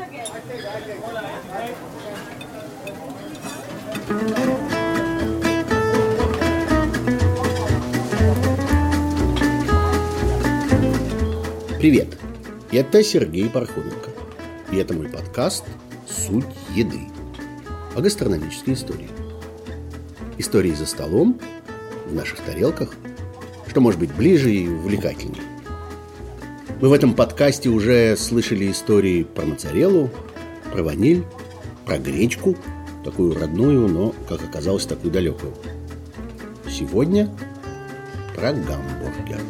Привет, это Сергей Пархоменко, и это мой подкаст «Суть еды» о гастрономической истории. Истории за столом, в наших тарелках, что может быть ближе и увлекательнее. Мы в этом подкасте уже слышали истории про моцареллу, про ваниль, про гречку, такую родную, но, как оказалось, такую далекую. Сегодня про гамбургер.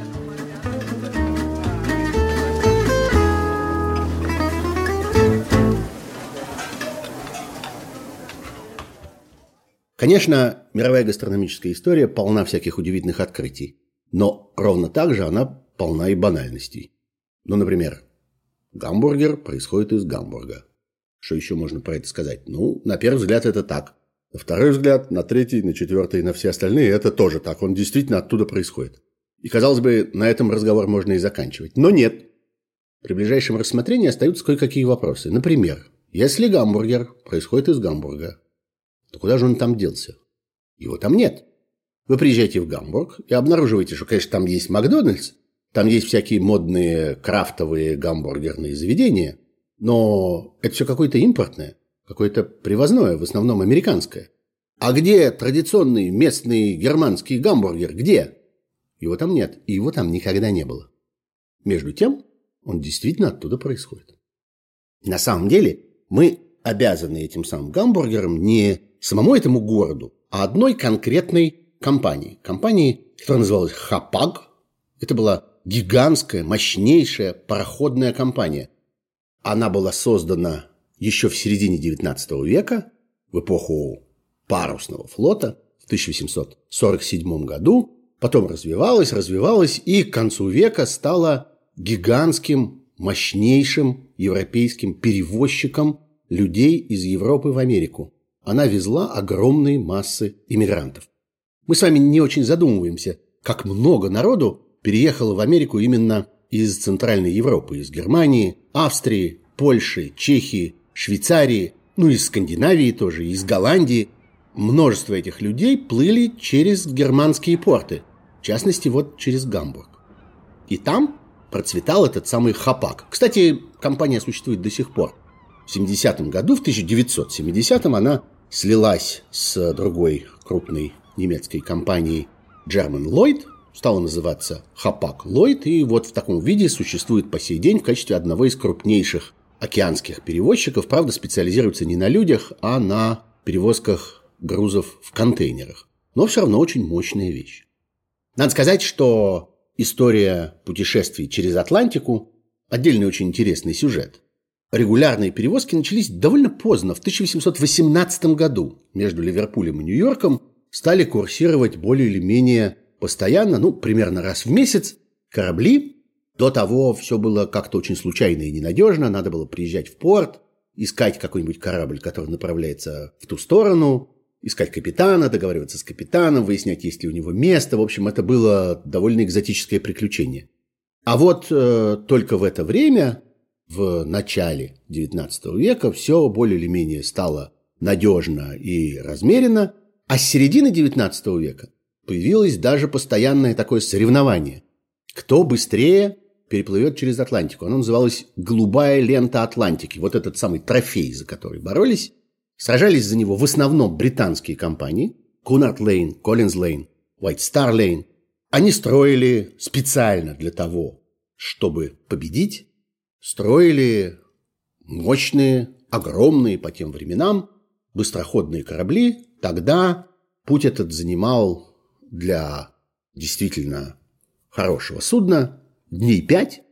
Конечно, мировая гастрономическая история полна всяких удивительных открытий, но ровно так же она полна и банальностей. Ну, например, гамбургер происходит из Гамбурга. Что еще можно про это сказать? Ну, на первый взгляд это так. На второй взгляд, на третий, на четвертый и на все остальные это тоже так. Он действительно оттуда происходит. И, казалось бы, на этом разговор можно и заканчивать. Но нет. При ближайшем рассмотрении остаются кое-какие вопросы. Например, если гамбургер происходит из Гамбурга, то куда же он там делся? Его там нет. Вы приезжаете в Гамбург и обнаруживаете, что, конечно, там есть Макдональдс, там есть всякие модные крафтовые гамбургерные заведения, но это все какое-то импортное, какое-то привозное, в основном американское. А где традиционный местный германский гамбургер? Где? Его там нет, и его там никогда не было. Между тем, он действительно оттуда происходит. На самом деле, мы обязаны этим самым гамбургером не самому этому городу, а одной конкретной компании. Компании, которая называлась Хапаг. Это была гигантская, мощнейшая пароходная компания. Она была создана еще в середине XIX века, в эпоху парусного флота, в 1847 году. Потом развивалась и к концу века стала гигантским, мощнейшим европейским перевозчиком людей из Европы в Америку. Она везла огромные массы иммигрантов. Мы с вами не очень задумываемся, как много народу переехало в Америку именно из Центральной Европы, из Германии, Австрии, Польши, Чехии, Швейцарии, из Скандинавии тоже, из Голландии. Множество этих людей плыли через германские порты, в частности, вот через Гамбург. И там процветал этот самый Хапаг. Кстати, компания существует до сих пор. В 70-м году, в 1970-м, она слилась с другой крупной немецкой компанией German Lloyd, стала называться Хапаг Lloyd, и вот в таком виде существует по сей день в качестве одного из крупнейших океанских перевозчиков. Правда, специализируется не на людях, а на перевозках грузов в контейнерах. Но все равно очень мощная вещь. Надо сказать, что история путешествий через Атлантику – отдельный очень интересный сюжет. Регулярные перевозки начались довольно поздно, в 1818 году. Между Ливерпулем и Нью-Йорком стали курсировать более или менее постоянно, примерно раз в месяц, корабли. До того все было как-то очень случайно и ненадежно. Надо было приезжать в порт, искать какой-нибудь корабль, который направляется в ту сторону, искать капитана, договариваться с капитаном, выяснять, есть ли у него место. В общем, это было довольно экзотическое приключение. А вот только в это время, в начале XIX века, все более или менее стало надежно и размеренно, а с середины XIX века появилось даже постоянное такое соревнование. Кто быстрее переплывет через Атлантику? Оно называлось «Голубая лента Атлантики». Вот этот самый трофей, за который боролись. Сражались за него в основном британские компании. Cunard Line, Collins Line, White Star Line. Они строили специально для того, чтобы победить. Строили мощные, огромные по тем временам быстроходные корабли. Тогда путь этот занимал для действительно хорошего судна дней 5.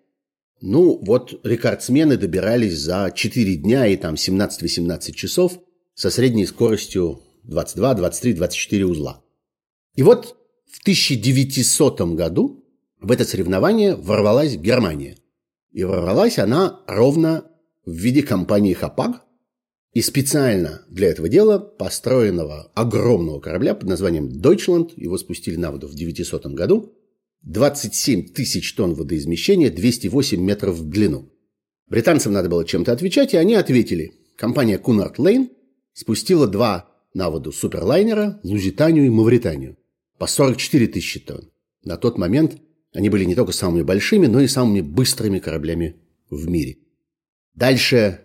Рекордсмены добирались за 4 дня и 17-18 часов со средней скоростью 22, 23, 24 узла. И вот в 1900 году в это соревнование ворвалась Германия. И ворвалась она ровно в виде компании Хапаг. И специально для этого дела построенного огромного корабля под названием Deutschland, его спустили на воду в 1900 году, 27 тысяч тонн водоизмещения, 208 метров в длину. Британцам надо было чем-то отвечать, и они ответили. Компания Cunard Line спустила 2 на воду суперлайнера Лузитанию и Мавританию по 44 тысячи тонн. На тот момент они были не только самыми большими, но и самыми быстрыми кораблями в мире. Дальше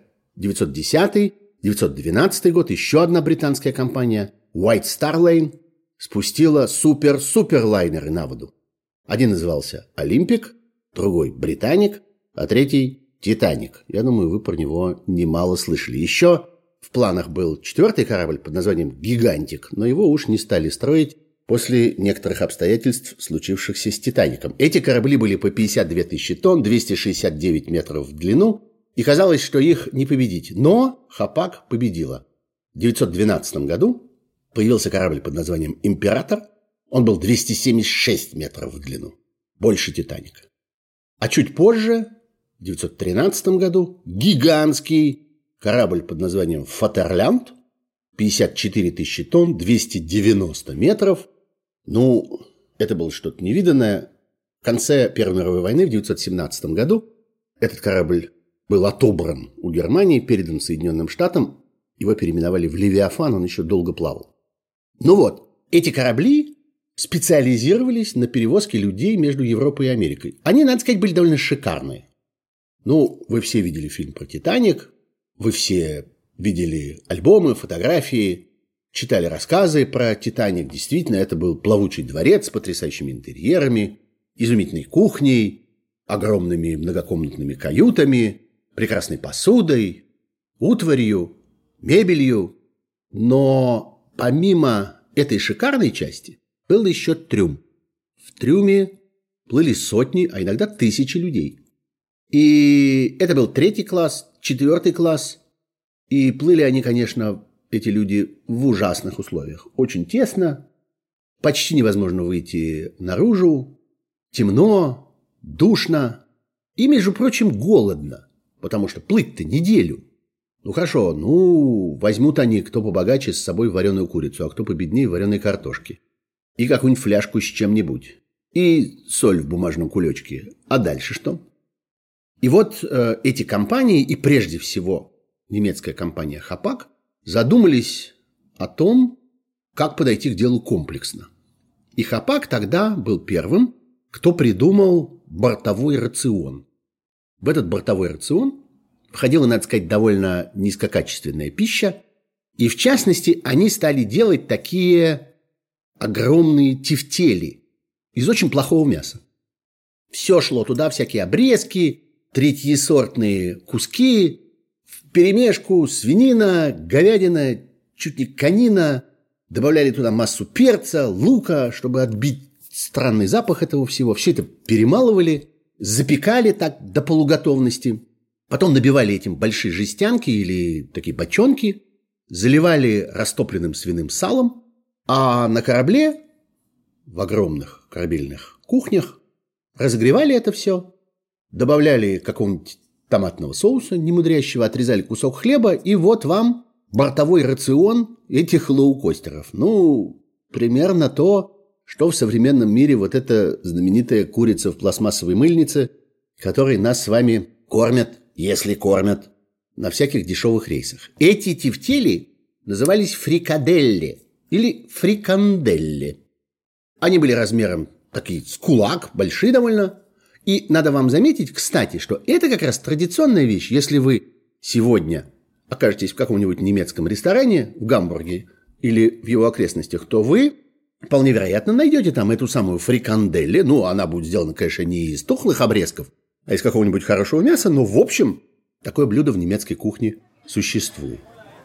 910-912 год еще одна британская компания White Star Line спустила суперлайнеры на воду. Один назывался Олимпик, другой Британик, а третий Титаник. Я думаю, вы про него немало слышали. Еще в планах был 4-й корабль под названием Гигантик, но его уж не стали строить после некоторых обстоятельств, случившихся с Титаником. Эти корабли были по 52 тысячи тонн, 269 метров в длину, и казалось, что их не победить. Но Хапаг победила. В 912 году появился корабль под названием Император. Он был 276 метров в длину, больше Титаника. А чуть позже, в 913 году, гигантский корабль под названием Фатерлянд, 54 тысячи тонн, 290 метров. Ну, это было что-то невиданное. В конце Первой мировой войны, в 1917 году, этот корабль был отобран у Германии, передан Соединенным Штатам. Его переименовали в Левиафан, он еще долго плавал. Ну вот, эти корабли специализировались на перевозке людей между Европой и Америкой. Они, надо сказать, были довольно шикарные. Ну, вы все видели фильм про «Титаник», вы все видели альбомы, фотографии, читали рассказы про «Титаник». Действительно, это был плавучий дворец с потрясающими интерьерами, изумительной кухней, огромными многокомнатными каютами, прекрасной посудой, утварью, мебелью. Но помимо этой шикарной части был еще трюм. В трюме плыли сотни, а иногда тысячи людей. И это был 3-й класс, 4-й класс. И плыли они, конечно, эти люди в ужасных условиях. Очень тесно, почти невозможно выйти наружу, темно, душно и, между прочим, голодно, потому что плыть-то неделю. Ну хорошо, возьмут они, кто побогаче, с собой вареную курицу, а кто победнее вареной картошки. И какую-нибудь фляжку с чем-нибудь. И соль в бумажном кулечке. А дальше что? И вот эти компании, и прежде всего немецкая компания Хапаг, задумались о том, как подойти к делу комплексно. И Хапаг тогда был первым, кто придумал бортовой рацион. В этот бортовой рацион входила, надо сказать, довольно низкокачественная пища. И, в частности, они стали делать такие огромные тефтели из очень плохого мяса. Все шло туда, всякие обрезки, третьесортные куски, вперемешку свинина, говядина, чуть не конина. Добавляли туда массу перца, лука, чтобы отбить странный запах этого всего. Все это перемалывали, запекали так до полуготовности. Потом набивали этим большие жестянки или такие бочонки, заливали растопленным свиным салом, а на корабле, в огромных корабельных кухнях, разогревали это все, добавляли какого-нибудь томатного соуса немудрящего, отрезали кусок хлеба, и вот вам бортовой рацион этих лоукостеров. Примерно то, что в современном мире вот эта знаменитая курица в пластмассовой мыльнице, которой нас с вами кормят, если кормят, на всяких дешевых рейсах. Эти тефтели назывались фрикаделли или фриканделли. Они были размером такие с кулак, большие довольно. И надо вам заметить, кстати, что это как раз традиционная вещь. Если вы сегодня окажетесь в каком-нибудь немецком ресторане в Гамбурге или в его окрестностях, то вы вполне вероятно найдете там эту самую фриканделли. Она будет сделана, конечно, не из тухлых обрезков, а из какого-нибудь хорошего мяса, но, в общем, такое блюдо в немецкой кухне существует.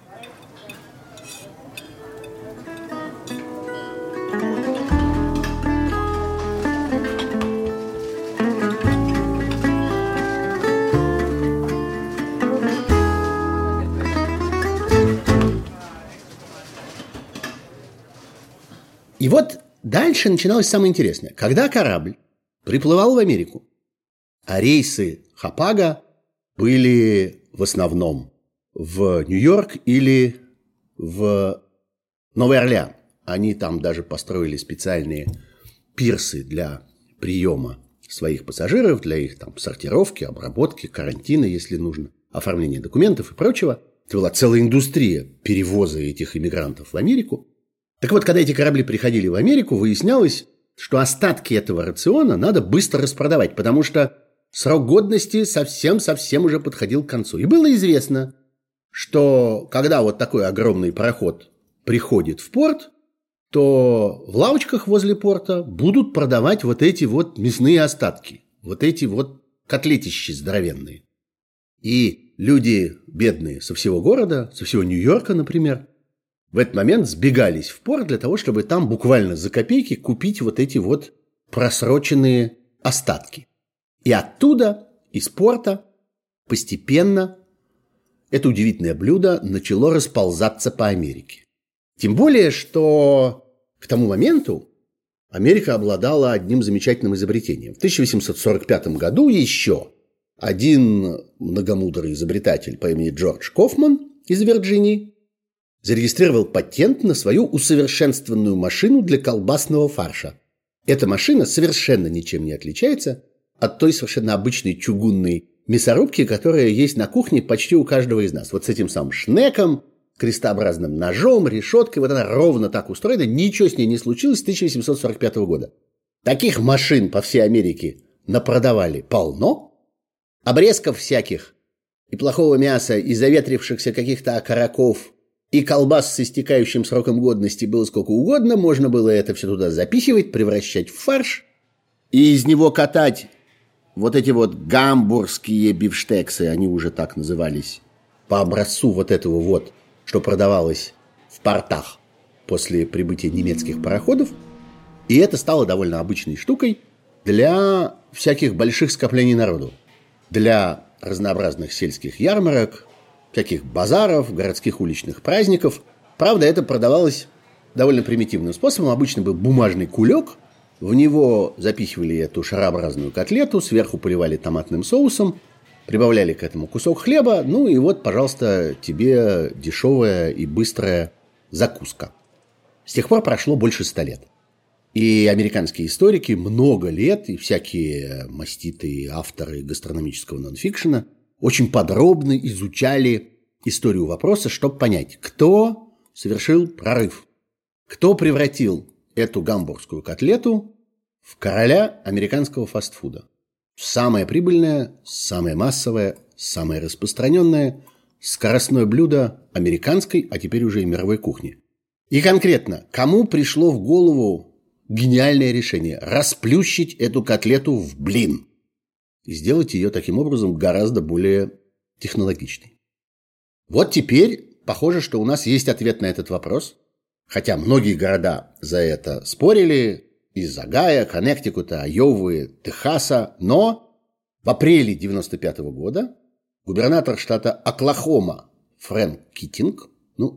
И вот дальше начиналось самое интересное. Когда корабль приплывал в Америку, а рейсы Хапага были в основном в Нью-Йорк или в Новый Орлеан. Они там даже построили специальные пирсы для приема своих пассажиров для их там сортировки, обработки, карантина, если нужно, оформления документов и прочего. Это была целая индустрия перевоза этих иммигрантов в Америку. Так вот, когда эти корабли приходили в Америку, выяснялось, что остатки этого рациона надо быстро распродавать, потому что срок годности совсем уже подходил к концу. И было известно, что когда вот такой огромный пароход приходит в порт, то в лавочках возле порта будут продавать вот эти вот мясные остатки, вот эти вот котлетищи здоровенные. И люди бедные со всего города, со всего Нью-Йорка, например, в этот момент сбегались в порт для того, чтобы там буквально за копейки купить вот эти вот просроченные остатки. И оттуда, из порта, постепенно это удивительное блюдо начало расползаться по Америке. Тем более, что к тому моменту Америка обладала одним замечательным изобретением. В 1845 году еще один многомудрый изобретатель по имени Джордж Кофман из Вирджинии зарегистрировал патент на свою усовершенствованную машину для колбасного фарша. Эта машина совершенно ничем не отличается от той совершенно обычной чугунной мясорубки, которая есть на кухне почти у каждого из нас. Вот с этим самым шнеком, крестообразным ножом, решеткой. Вот она ровно так устроена. Ничего с ней не случилось с 1845 года. Таких машин по всей Америке напродавали полно. Обрезков всяких и плохого мяса, и заветрившихся каких-то окороков, и колбас с истекающим сроком годности было сколько угодно. Можно было это все туда запихивать, превращать в фарш и из него катать вот эти вот гамбургские бифштексы, они уже так назывались, по образцу вот этого вот, что продавалось в портах после прибытия немецких пароходов. И это стало довольно обычной штукой для всяких больших скоплений народу, для разнообразных сельских ярмарок, всяких базаров, городских уличных праздников. Правда, это продавалось довольно примитивным способом. Обычно был бумажный кулек, в него запихивали эту шарообразную котлету, сверху поливали томатным соусом, прибавляли к этому кусок хлеба, ну и вот, пожалуйста, тебе дешевая и быстрая закуска. С тех пор прошло больше 100 лет. И американские историки много лет, и всякие маститые авторы гастрономического нонфикшена очень подробно изучали историю вопроса, чтобы понять, кто совершил прорыв, кто превратил эту гамбургскую котлету в короля американского фастфуда. Самое прибыльное, самое массовое, самое распространенное скоростное блюдо американской, а теперь уже и мировой кухни. И конкретно, кому пришло в голову гениальное решение расплющить эту котлету в блин и сделать ее таким образом гораздо более технологичной? Вот теперь похоже, что у нас есть ответ на этот вопрос, хотя многие города за это спорили, из Огайо, Коннектикута, Айовы, Техаса, но в апреле 1995 года губернатор штата Оклахома Фрэнк Китинг,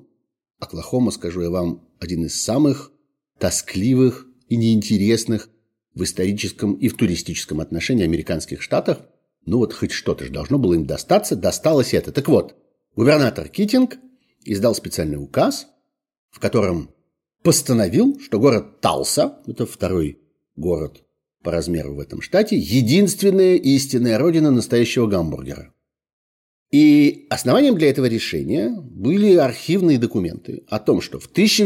Оклахома, скажу я вам, один из самых тоскливых и неинтересных в историческом и в туристическом отношении американских штатов, хоть что-то же должно было им достаться, досталось это. Так вот, губернатор Китинг издал специальный указ, в котором постановил, что город Талса, это второй город по размеру в этом штате, единственная истинная родина настоящего гамбургера. И основанием для этого решения были архивные документы о том, что в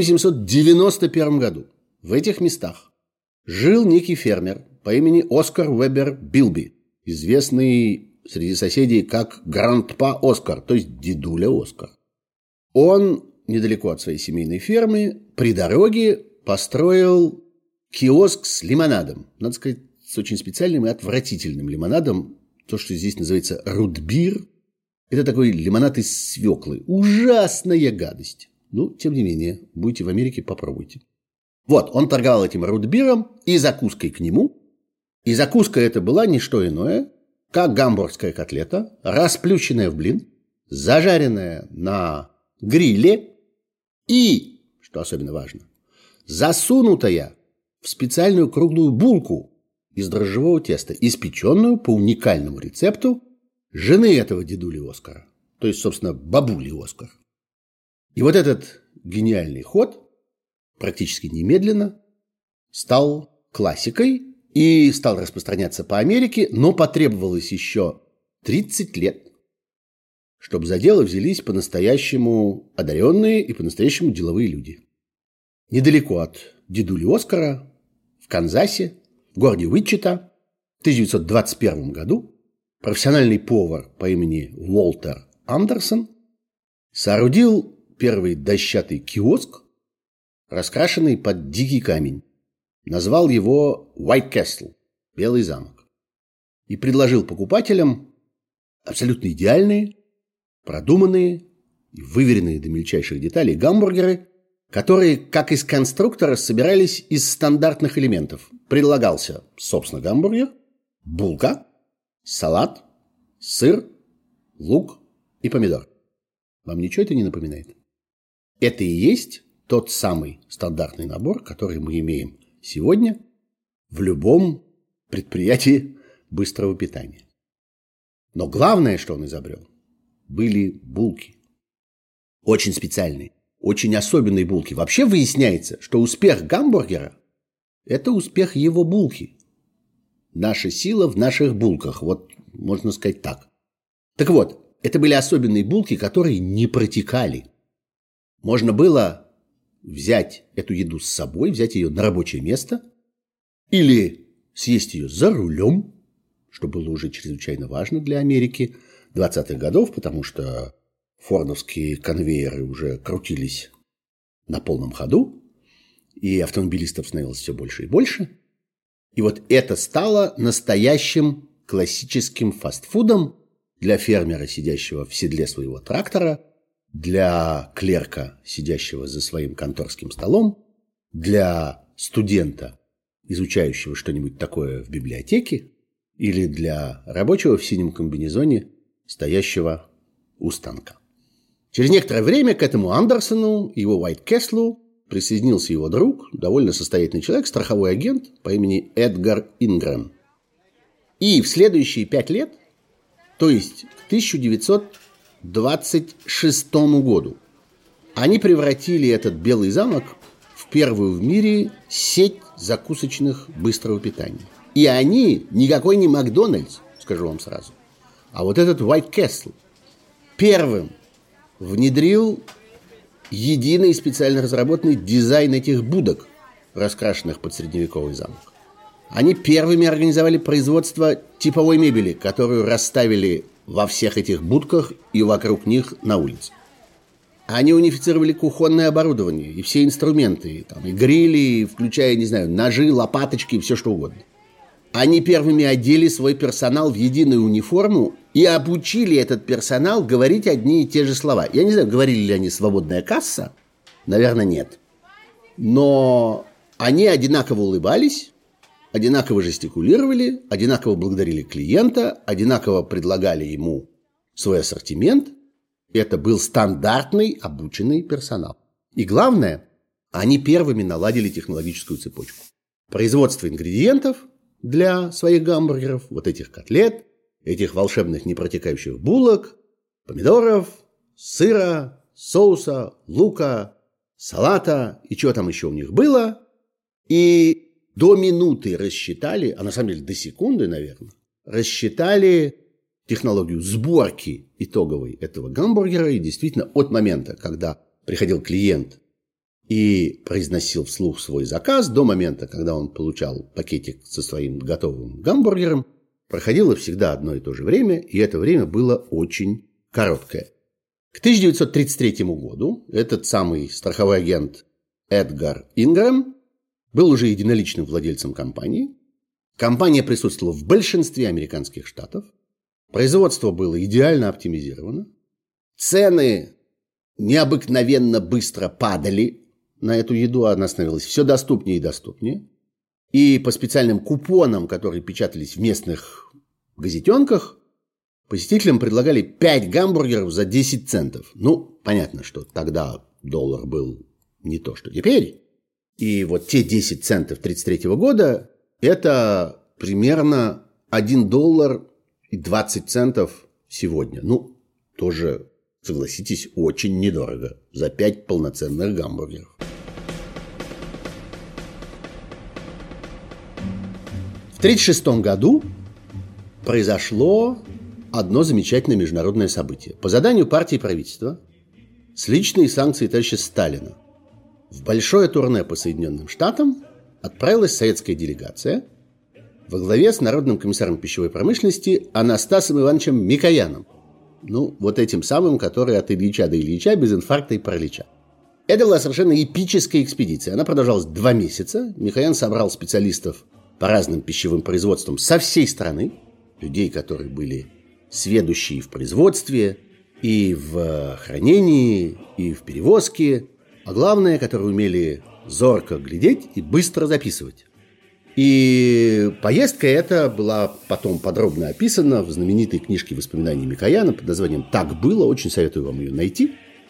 1891 году в этих местах жил некий фермер по имени Оскар Вебер Билби, известный среди соседей как Грандпа Оскар, то есть дедуля Оскар. Он недалеко от своей семейной фермы при дороге построил киоск с лимонадом. Надо сказать, с очень специальным и отвратительным лимонадом. То, что здесь называется рутбир. Это такой лимонад из свеклы. Ужасная гадость. Тем не менее, будете в Америке, попробуйте. Вот, он торговал этим рутбиром и закуской к нему. И закуска это была не что иное, как гамбургская котлета, расплющенная в блин, зажаренная на гриле и, что особенно важно, засунутая в специальную круглую булку из дрожжевого теста, испеченную по уникальному рецепту жены этого дедули Оскара, то есть, собственно, бабули Оскар. И вот этот гениальный ход практически немедленно стал классикой и стал распространяться по Америке, но потребовалось еще 30 лет, чтобы за дело взялись по-настоящему одаренные и по-настоящему деловые люди. Недалеко от дедули Оскара, в Канзасе, в городе Уичита, в 1921 году профессиональный повар по имени Уолтер Андерсон соорудил первый дощатый киоск, раскрашенный под дикий камень. Назвал его White Castle – Белый замок. И предложил покупателям абсолютно идеальные, продуманные и выверенные до мельчайших деталей гамбургеры, которые, как из конструктора, собирались из стандартных элементов. Предлагался, собственно, гамбургер, булка, салат, сыр, лук и помидор. Вам ничего это не напоминает? Это и есть тот самый стандартный набор, который мы имеем сегодня в любом предприятии быстрого питания. Но главное, что он изобрел, были булки. Очень специальные, очень особенные булки. Вообще выясняется, что успех гамбургера – это успех его булки. Наша сила в наших булках, вот можно сказать так. Так вот, это были особенные булки, которые не протекали. Можно было взять эту еду с собой, взять ее на рабочее место или съесть ее за рулем, что было уже чрезвычайно важно для Америки 20-х годов, потому что фордовские конвейеры уже крутились на полном ходу, и автомобилистов становилось все больше и больше. И вот это стало настоящим классическим фастфудом для фермера, сидящего в седле своего трактора, для клерка, сидящего за своим конторским столом, для студента, изучающего что-нибудь такое в библиотеке, или для рабочего в синем комбинезоне, стоящего у станка. Через некоторое время к этому Андерсону и его White Castle присоединился его друг, довольно состоятельный человек, страховой агент по имени Эдгар Ингрэм. И в следующие 5 лет, то есть к 1926 году, они превратили этот Белый замок в первую в мире сеть закусочных быстрого питания. И они никакой не Макдональдс, скажу вам сразу, а вот этот White Castle первым внедрил единый специально разработанный дизайн этих будок, раскрашенных под средневековый замок. Они первыми организовали производство типовой мебели, которую расставили во всех этих будках и вокруг них на улице. Они унифицировали кухонное оборудование и все инструменты, там, и грили, включая, не знаю, ножи, лопаточки, все что угодно. Они первыми одели свой персонал в единую униформу и обучили этот персонал говорить одни и те же слова. Я не знаю, говорили ли они «свободная касса», наверное, нет. Но они одинаково улыбались, одинаково жестикулировали, одинаково благодарили клиента, одинаково предлагали ему свой ассортимент. Это был стандартный обученный персонал. И главное, они первыми наладили технологическую цепочку. Производство ингредиентов для своих гамбургеров, вот этих котлет, этих волшебных непротекающих булок, помидоров, сыра, соуса, лука, салата и чего там еще у них было. И до минуты рассчитали, а на самом деле до секунды, наверное, рассчитали технологию сборки итоговой этого гамбургера. И действительно от момента, когда приходил клиент и произносил вслух свой заказ, до момента, когда он получал пакетик со своим готовым гамбургером, проходило всегда одно и то же время, и это время было очень короткое. К 1933 году этот самый страховой агент Эдгар Ингрэм был уже единоличным владельцем компании. Компания присутствовала в большинстве американских штатов. Производство было идеально оптимизировано. Цены необыкновенно быстро падали на эту еду, она становилась все доступнее и доступнее. И по специальным купонам, которые печатались в местных газетенках, посетителям предлагали 5 гамбургеров за 10 центов. Ну, понятно, что тогда доллар был не то, что теперь. И вот те 10 центов 1933 года – это примерно $1 и 20 центов сегодня. Ну, тоже, согласитесь, очень недорого за 5 полноценных гамбургеров. 1936 году произошло одно замечательное международное событие. По заданию партии и правительства с личной санкцией товарища Сталина в большое турне по Соединенным Штатам отправилась советская делегация во главе с народным комиссаром пищевой промышленности Анастасом Ивановичем Микояном. Вот этим самым, который от Ильича до Ильича без инфаркта и паралича. Это была совершенно эпическая экспедиция. Она продолжалась 2 месяца. Микоян собрал специалистов по разным пищевым производствам со всей страны. Людей, которые были сведущие в производстве, и в хранении, и в перевозке. А главное, которые умели зорко глядеть и быстро записывать. И поездка эта была потом подробно описана в знаменитой книжке воспоминаний Микояна под названием «Так было». Очень советую вам ее найти.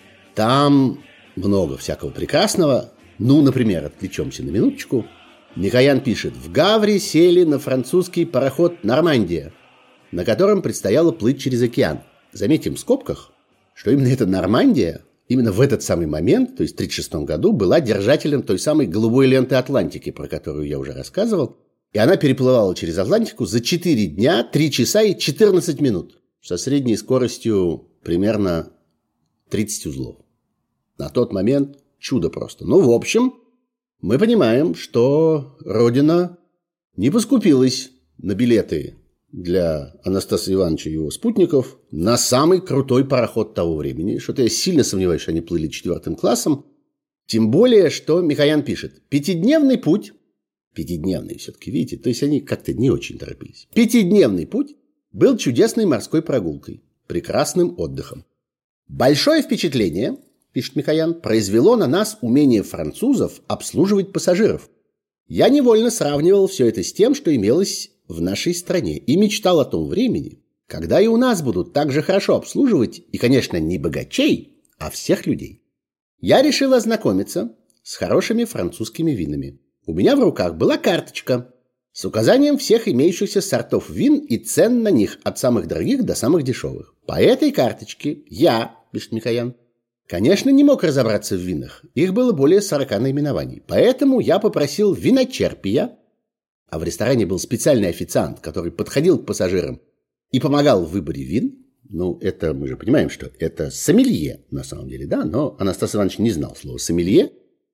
Там много всякого прекрасного. Например, отвлечемся на минуточку. Микоян пишет: в Гавре сели на французский пароход «Нормандия», на котором предстояло плыть через океан. Заметим в скобках, что именно эта Нормандия именно в этот самый момент, то есть в 1936 году, была держателем той самой голубой ленты Атлантики, про которую я уже рассказывал. И она переплывала через Атлантику за 4 дня, 3 часа и 14 минут. Со средней скоростью примерно 30 узлов. На тот момент чудо просто. В общем, мы понимаем, что Родина не поскупилась на билеты для Анастаса Ивановича и его спутников на самый крутой пароход того времени. Что-то я сильно сомневаюсь, что они плыли 4 классом. Тем более, что Микоян пишет: 5-дневный путь, 5-дневный все-таки, видите, то есть они как-то не очень торопились. 5-дневный путь был чудесной морской прогулкой, прекрасным отдыхом. Большое впечатление, пишет Микоян, произвело на нас умение французов обслуживать пассажиров. Я невольно сравнивал все это с тем, что имелось в нашей стране, и мечтал о том времени, когда и у нас будут так же хорошо обслуживать, и, конечно, не богачей, а всех людей. Я решил ознакомиться с хорошими французскими винами. У меня в руках была карточка с указанием всех имеющихся сортов вин и цен на них от самых дорогих до самых дешевых. По этой карточке я, пишет Микоян, конечно, не мог разобраться в винах. Их было более 40 наименований. Поэтому я попросил виночерпия, а в ресторане был специальный официант, который подходил к пассажирам и помогал в выборе вин. Это мы же понимаем, что это сомелье на самом деле, да? Но Анастас Иванович не знал слова сомелье.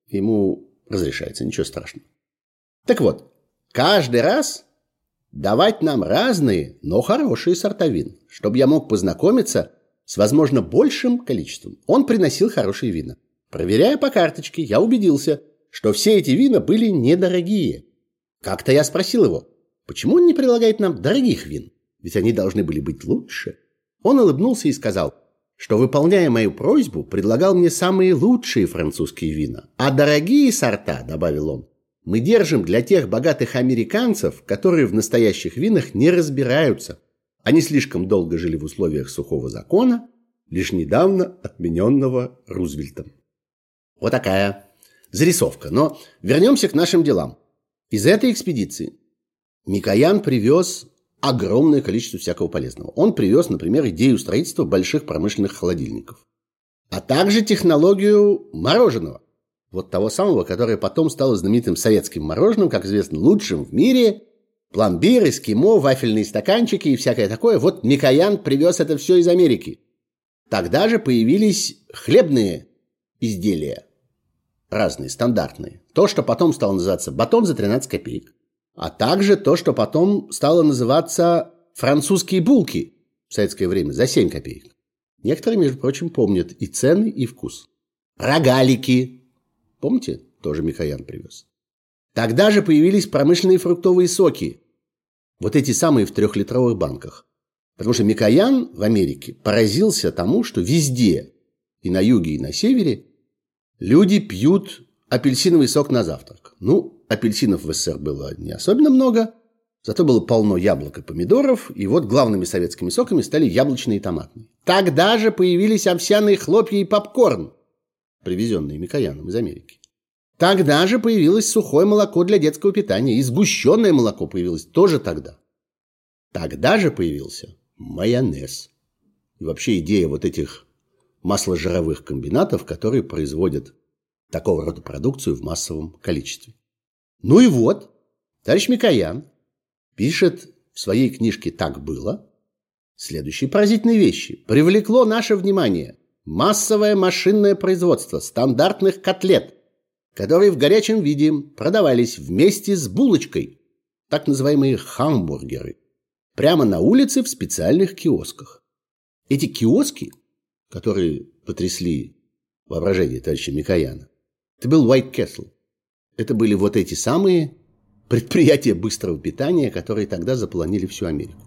Ему разрешается, ничего страшного. Так вот, каждый раз давать нам разные, но хорошие сорта вин, чтобы я мог познакомиться с, возможно, большим количеством. Он приносил хорошие вина. Проверяя по карточке, я убедился, что все эти вина были недорогие. Как-то я спросил его, почему он не предлагает нам дорогих вин? Ведь они должны были быть лучше. Он улыбнулся и сказал, что, выполняя мою просьбу, предлагал мне самые лучшие французские вина. А дорогие сорта, добавил он, мы держим для тех богатых американцев, которые в настоящих винах не разбираются. Они слишком долго жили в условиях сухого закона, лишь недавно отмененного Рузвельтом. Вот такая зарисовка. Но вернемся к нашим делам. Из этой экспедиции Микоян привез огромное количество всякого полезного. Он привез, например, идею строительства больших промышленных холодильников, а также технологию мороженого. Вот того самого, которое потом стало знаменитым советским мороженым, как известно, лучшим в мире. Пломбир, эскимо, вафельные стаканчики и всякое такое. Вот Микоян привез это все из Америки. Тогда же появились хлебные изделия. Разные, стандартные. То, что потом стало называться батон за 13 копеек. А также то, что потом стало называться французские булки в советское время за 7 копеек. Некоторые, между прочим, помнят и цены, и вкус. Рогалики. Помните? Тоже Микоян привез. Тогда же появились промышленные фруктовые соки. Вот эти самые в 3-литровых банках. Потому что Микоян в Америке поразился тому, что везде, и на юге, и на севере, люди пьют апельсиновый сок на завтрак. Апельсинов в СССР было не особенно много, зато было полно яблок и помидоров, и вот главными советскими соками стали яблочные и томатные. Тогда же появились овсяные хлопья и попкорн, привезенные Микояном из Америки. Тогда же появилось сухое молоко для детского питания, и сгущенное молоко появилось тоже тогда. Тогда же появился майонез. И вообще идея вот этих масложировых комбинатов, которые производят такого рода продукцию в массовом количестве. И вот, товарищ Микоян пишет в своей книжке «Так было» следующие поразительные вещи. Привлекло наше внимание массовое машинное производство стандартных котлет, которые в горячем виде продавались вместе с булочкой, так называемые хамбургеры, прямо на улице в специальных киосках. Эти киоски, которые потрясли воображение товарища Микояна, это был White Castle. Это были вот эти самые предприятия быстрого питания, которые тогда заполонили всю Америку.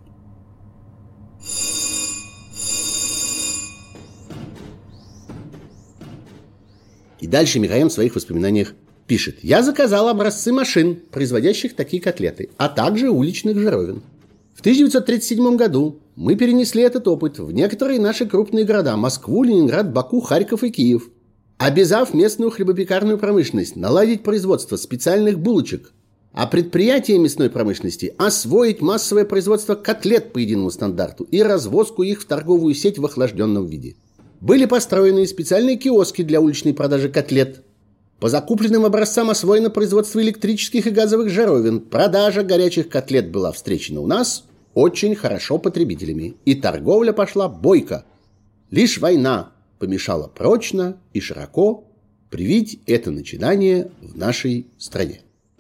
И дальше Микоян в своих воспоминаниях пишет: «Я заказал образцы машин, производящих такие котлеты, а также уличных жаровин. В 1937 году мы перенесли этот опыт в некоторые наши крупные города – Москву, Ленинград, Баку, Харьков и Киев, обязав местную хлебопекарную промышленность наладить производство специальных булочек, а предприятия мясной промышленности освоить массовое производство котлет по единому стандарту и развозку их в торговую сеть в охлажденном виде. Были построены специальные киоски для уличной продажи котлет. По закупленным образцам освоено производство электрических и газовых жаровин. Продажа горячих котлет была встречена у нас очень хорошо потребителями, и торговля пошла бойко. Лишь война помешала прочно и широко привить это начинание в нашей стране».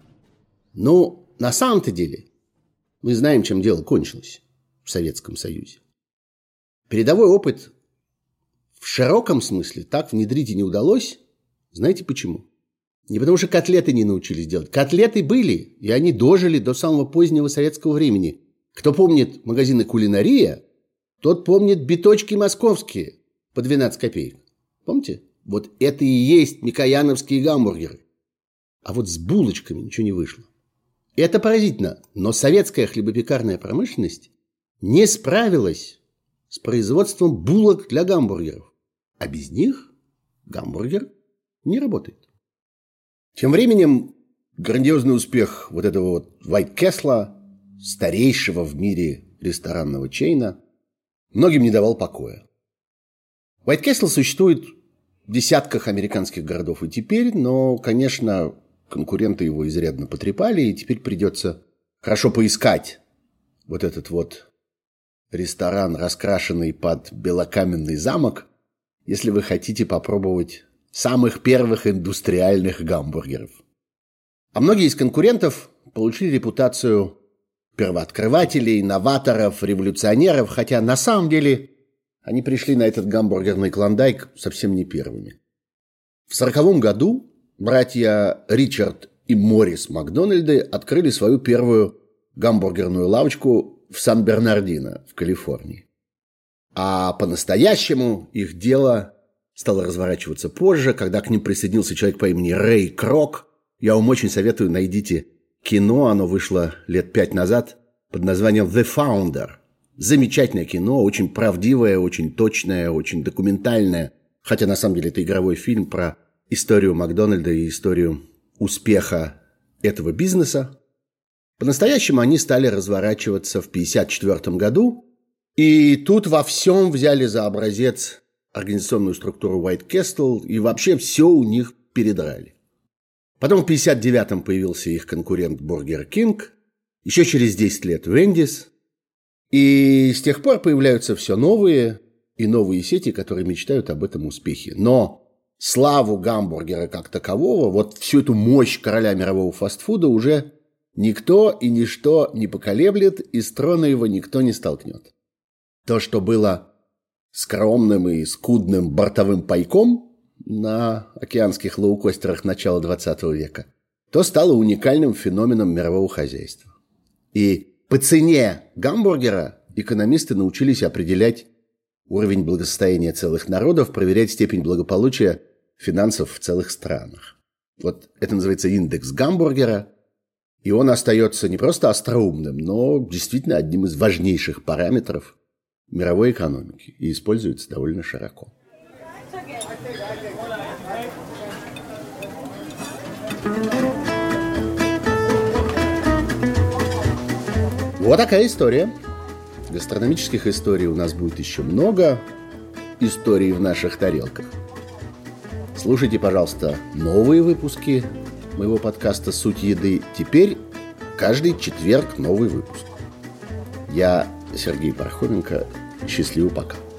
Но на самом-то деле мы знаем, чем дело кончилось в Советском Союзе. Передовой опыт в широком смысле так внедрить и не удалось. Знаете почему? Не потому что котлеты не научились делать. Котлеты были, и они дожили до самого позднего советского времени. Кто помнит магазины «Кулинария», тот помнит биточки московские по 12 копеек. Помните? Вот это и есть микояновские гамбургеры. А вот с булочками ничего не вышло. Это поразительно, но советская хлебопекарная промышленность не справилась с производством булок для гамбургеров. А без них гамбургер не работает. Тем временем грандиозный успех вот этого вот White Castle, старейшего в мире ресторанного чейна, многим не давал покоя. White Castle существует в десятках американских городов и теперь, но, конечно, конкуренты его изрядно потрепали, и теперь придется хорошо поискать вот этот вот ресторан, раскрашенный под белокаменный замок, если вы хотите попробовать самых первых индустриальных гамбургеров. А многие из конкурентов получили репутацию первооткрывателей, новаторов, революционеров, хотя на самом деле они пришли на этот гамбургерный клондайк совсем не первыми. В 1940 году братья Ричард и Моррис Макдональды открыли свою первую гамбургерную лавочку в Сан-Бернардино в Калифорнии. А по-настоящему их дело стало разворачиваться позже, когда к ним присоединился человек по имени Рэй Крок. Я вам очень советую, найдите кино, оно вышло лет 5 назад под названием «The Founder». Замечательное кино, очень правдивое, очень точное, очень документальное. Хотя на самом деле это игровой фильм про историю Макдональда и историю успеха этого бизнеса. По-настоящему они стали разворачиваться в 1954 году. И тут во всем взяли за образец организационную структуру White Castle и вообще все у них передрали. Потом в 1959-м появился их конкурент Burger King, еще через 10 лет Wendy's. И с тех пор появляются все новые и новые сети, которые мечтают об этом успехе. Но славу гамбургера как такового, вот всю эту мощь короля мирового фастфуда уже никто и ничто не поколеблет, и с трона его никто не столкнет. То, что было скромным и скудным бортовым пайком на океанских лоукостерах начала 20 века, то стало уникальным феноменом мирового хозяйства. И по цене гамбургера экономисты научились определять уровень благосостояния целых народов, проверять степень благополучия финансов в целых странах. Вот это называется индекс гамбургера, и он остается не просто остроумным, но действительно одним из важнейших параметров мировой экономики и используется довольно широко. Вот такая история. Гастрономических историй у нас будет еще много. Историй в наших тарелках. Слушайте, пожалуйста, новые выпуски моего подкаста «Суть еды». Теперь Каждый четверг новый выпуск. Я, Сергей Пархоменко. Счастливо, пока.